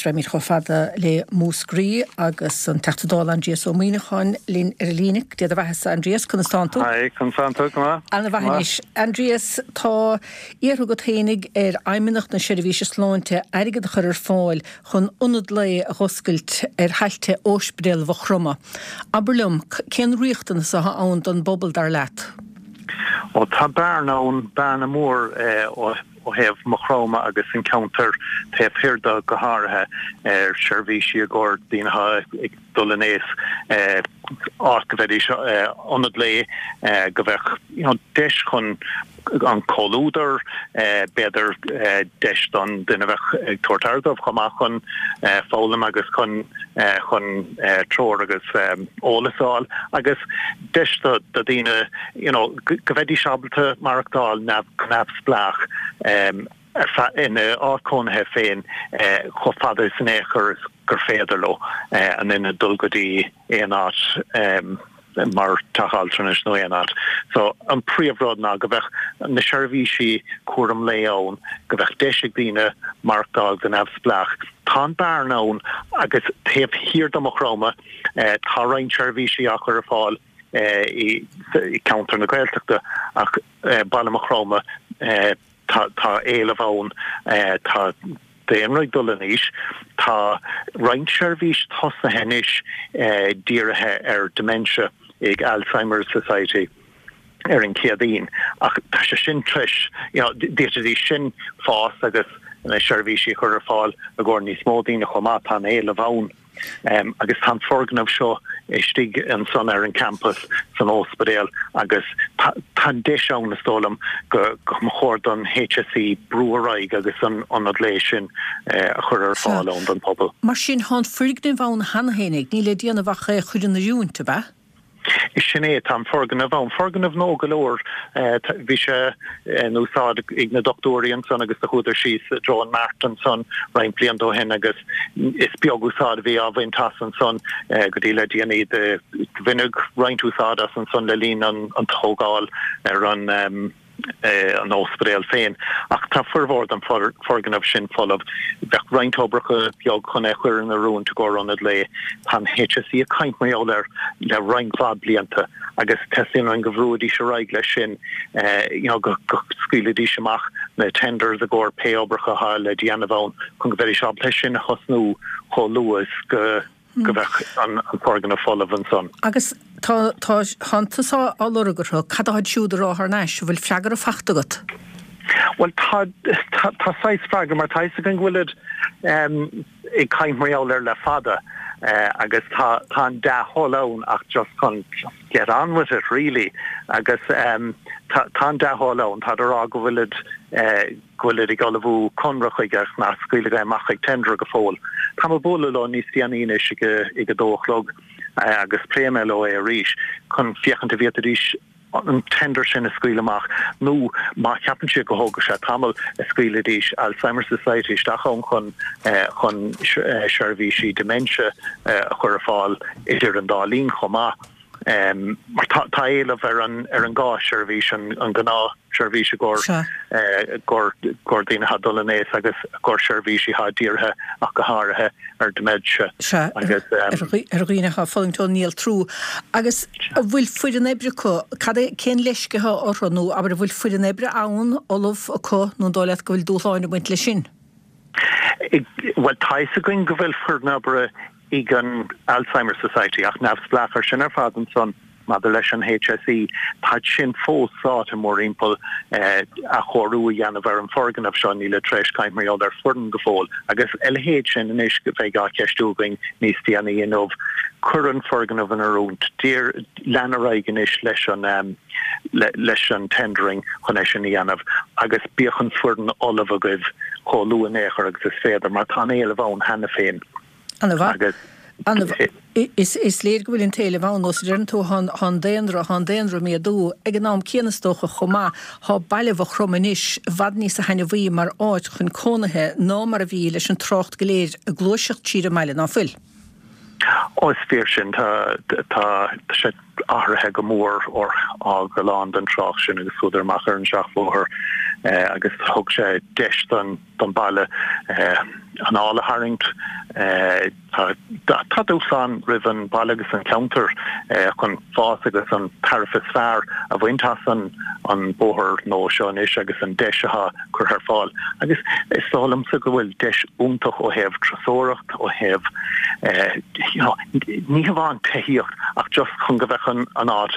raimí chofada le músgrí agus an techtadál Andreas O'Mínachan lín línic de bheithes Andreas Constanto. Hi, Constanto, come Anna bhanis Andreas tá íarú go ténig aimimeach na seirbhíse sláinte aige de chur fáil chun unad le a hoscailt heilte ósbréal bhroma. Aberlum cén riochtan sa ann don bobbal dar leat. O tá bearnán bearna mór ó hef machroma agus encounter te hirda goharthe seirbhíse agór dínha ag dulanéis arcavedi onad le go bheith deis chun an colúder beidir deis don duine bheith tuairtardamh chumach chun fólam agus chun tror agus ólasáil agus deis do dtíine go bheith seabalta marachtáil nab splach in ácónathe féin cho fada san échar gur féidir lo an ina dulgadí éonát mar tahaltranis no éonát. So an príomhrád ná go bheith na seirbhísí cuaram léón go bheith deisig dtíine marachtáil den absplach. Tá bearnán agus taobh hir domachroma tá rainn seirbhísí a chur fáil I counter na Gaeltachta ach balamachroma tá éile bhán tá déanraigh dulaníis tá rainn seirbhís thosa henis díirithe dementia ag Alzheimer's Society an Ciadín ach tá sé sin tris dí sin fás agus na seirbhísí chur fáil a gcóir níos mó daoine chomá tá éile bhán agus tá forganmh seo stig an son an campus san ospedéal agus tá deis an na stólam go chóir don HSE brúaráig agus an adléis sin a chur fáil an don pobl. Mar sin há frignin bhán hanahénig ní le díanamh chuidir na dúnta ba? Is sin é tá forganmh nó golóir bhí sé núsáid ag na doctóí an son agus a chuidir síos John Martin son rain blian dó hen agus is beagúsáid bhí a bhain tas an son go dtí le DNA de vinnig reintúsáid as an son le lín an tógáil an ospedéal féin ach tá furhór an forganmh sin folamh bheith reintóbracha beag chun chuir an arún go anad le pan HSE a caint mé le reinfad blianta agus tesin an gohrúdí se raig le sin go scuiledí semach na tenders a gcóir péobracha há le díanamhán chun go bheirí seab lei sin a chosnú cho luas go bheith an forganmh folamh an son. Agus tá hantasá álagartha cadaid siúd ráthar neis bhfuil freagar a fachtagat. Well tá sais freagar mar tais gan bhfuilid ag caint mar le fada agus tá de hólán ach just chun get on with it really agus tá de hólán tá ará go bhfuilid gwylid I golfú conrachuigach na scuilige machig tendra go fól. Tá a bóla lo níos dianíine ag a dóchlog agus prémelo a ríis chun fiachanta vieta ríis an tender sin a scuileach nó má ceapan si go hóga se tamil a scuiledís Alzheimer's Society stachon chun seirbhísí dementia a chur fáil idir an dálín chomá. Mar tá éileh ar an gá seirbhís an gná seirbhíse gcór daoine ha dulanéis agus gcór seirbhísí ha díorthe ach go háirithe ar dementia. Agus ar riinecha fáiltó níl trú agus bhfuil fuidir an ébre có cad cén leiscethe orthanú aber bhfuil fuidir an ébre ann olamh a có nó dálaith go bhfuil dúláinna buint le sin. Well tais a going go bhfuil fuirnabre ag an Alzheimer's Society ach nabsplachar sin ar fad an son mother leis an HSE tá sin fósáit a mór impol a chorú dhéanamh ar an forganmh seo níle treis caiint mar ar furan go fóil agus LH sin in is go bheith gá ceistúing níos déana inmh churan forganmh an arúnt tír leanaráigen is leis an tendering chun sin dhéanamh agus bíochan furan olamh a goibh choú an éair agus is féidir mar tá éile bhán hena féin. Is léir go bhfuil in téile bhán os tú han déanra mé dú ag an nám céanastócha chomá há bailh chromanis bhad níos a haine bhí mar áit chun cónathe ná mar a bhí leis an trocht goléir a glóiseach tíre meile ná fuil. Os fear sin tá sé áirithe go mór or á go lán an trocht sin agus súidirmachar an seachmhór agus thug sé deis don baile an ála haringt tá dúsán rivan balagus an counter chun fás agus an tarifas fear a bhaintas an bóthir nó seán is agus an deisitha chur ar fáil. Agus is sálam sa go bhfuil deis úntach ó hebh trasóracht ó hebh ní bháin taíocht ach just chun go bheith an ád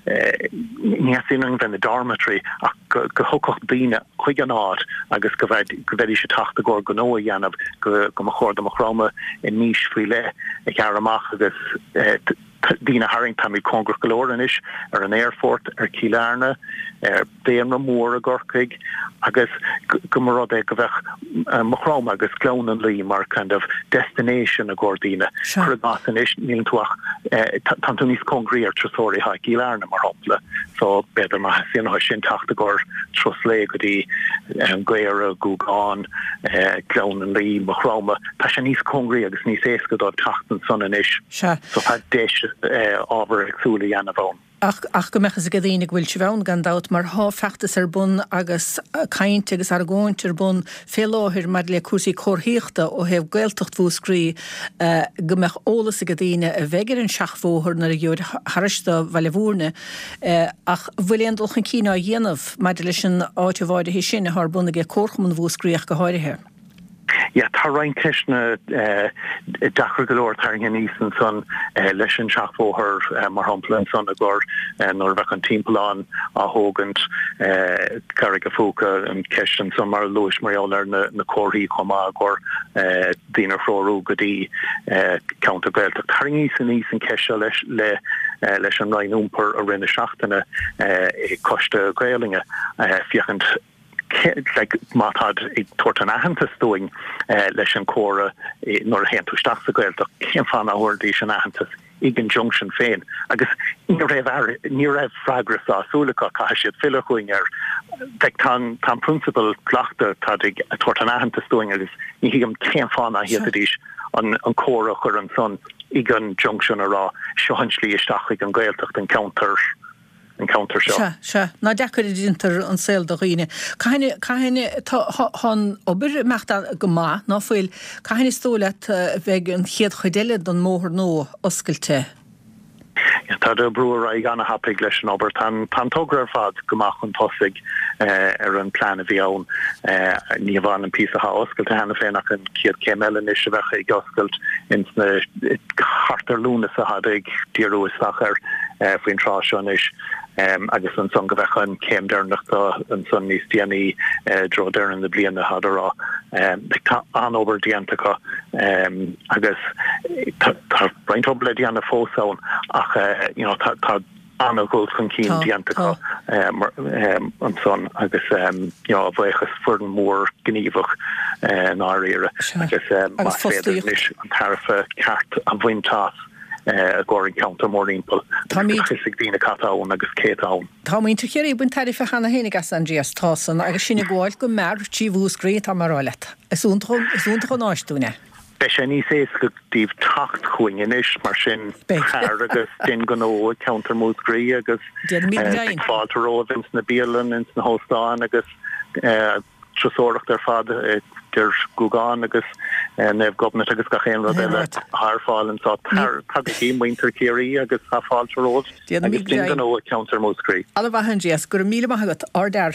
ní sin bheith na dormitory ach go thucocht bíine chuig an ád agus go bheith sé tachta go nó dhéanamh go mo chóir am chráma in níos faoi le ag aramach agus Dina Harrington mi congur galoran is an airfort Kilarna Béamra mór a gorcaig agus gomorrod go bheith machrám agus clown an lí mar kind of destination a Gordina chugasan is níltuach tanto níos congríar trasóri ha Kilarna mar hopla so beidir ma sin sin tachta gor troslé go dí gweir gúgáin clown an lí machráma tá sé níos congrí agus níos éascadá tachtan son an is so ha deis ábhar agsúla dhéanamh ann. Ach go mechas a gadínig bhfuil se bhain gan dát mar há feachtas ar bun agus cainte agus ar gáint ar bun fé láthir mar le cuasaí cóthaíochta ó hebh gaeltacht bhúscrí go mech ólas a gadíine a bheigir an seachmhóthir nar a dheir harista bhaile bhúrne ach bhfuil éon dulchan cína a dhéanamh mar leis an áte bháide hí sin a th buna ag córchaman bhúscríoch go háirithe. Ja tá rein ceisna dachar golóir taring níos an son leis an seachmhóthir mar hampla an son a ggur nóir bheith an timpán a thógant carrig a fóca an ceist an son mar Luis Marialler na cóirí chomá gur dínar chróú go dtí counter gaeltacht taring níos an ceiste leis an rainúmper a rinne seachtainna costa gaelinge fiachant mátad ag tuairt an aitheantas doing leis an córa nóir a héantú staach sa gaeltacht cén fan áhairdí an aitheantas ag an junction féin agus ní raibh fragras ásúlacha cai siad fila chuing tan principal plachta tá ag tuairt an aitheantas doing agus ní hiigam cén fan a hiadadís an córa chur an son ag an junction ará seohanslí isteach ag an gaeltacht an counter Se, ná dechar dintar an saoil do riine. Caine hon obair meachta go má ná fuil caine stóla bheith an chiad chuidéile don móthir nó oscailte. Tá de breúir ag anna hapig leis an obair tan tógra fad gomach an tosig ar an plan a bhí ann ní bhán an pí a oscailte hena fénach an ciad céimeile is a bheith ag oscailt ins na chartar lúna a had ag díarú isachar faoin trá seán is agus an son go bheith an céim dearnachta an son níos déanaí dro dear an na bliana hadarrá tá anobair diantacha agus tá braint obla dianna fósán ach tá anagóil chun cín diantacha an son agus a bhechas fuan mór gníomhach náíire agus féidir an tarifa ceart a bhaintás a goring counter more impul. Dina catán agus cétán. Tá míntar chéirí bun tarifa chana hénig as an GS tásan agus sinna gáil go mer tí bhúscrí tá marálet. Isúnta náistúne. Be sé ní sé go díobh tacht chuing inis mar sin agus din go nó counter múscrí agus fáiltarró vins na bíalan ins na hóstáin agus trasóracht ar fad gur gúgáin agus nef gobnet agus gachéan rud eile haarfáilin tá tagí muinter céirí agus haáiltarró agus din go nó counter múscrí. Alla bhahan GS gur míle maithagat ardar